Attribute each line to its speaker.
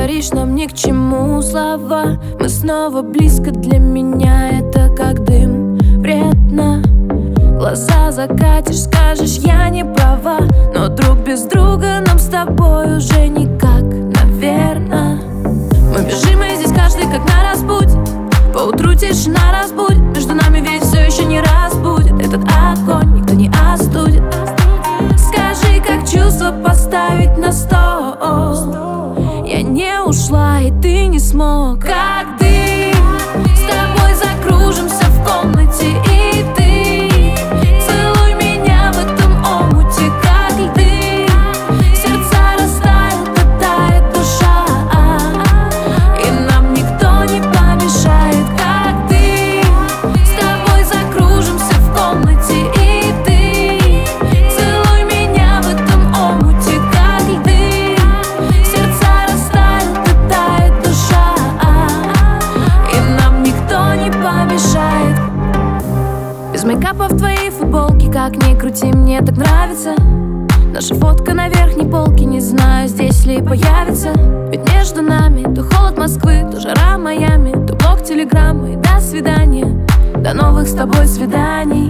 Speaker 1: говоришь, нам ни к чему слова. Мы снова близко, для меня это как дым, вредно. Глаза закатишь, скажешь, я не права. Но друг без друга нам с тобой уже никак, наверно. Мы бежим, и здесь каждый как на распутье. Поутру тишина разбудит, между нами ведь все еще не разбудит. Этот огонь никто не остудит. Скажи, как чувство поставить на стол. Я не ушла, и ты не смог. Как дым, с тобой закружимся в комнате, и ты целуй меня в этом омуте, как льды. Сердца растают, и тает душа, и нам никто не помешает. Как дым, с тобой закружимся в комнате, и ты целуй меня в этом омуте, как льды. Сердца растают, и тает душа, и нам никто не помешает. Без мейкапа в твоей футболке, как ни крути, мне так нравится. Наша фотка на верхней полке, не знаю, здесь ли появится. Ведь между нами то холод Москвы, то жара Майами, то блок телеграммы. До свидания, до новых с тобой свиданий.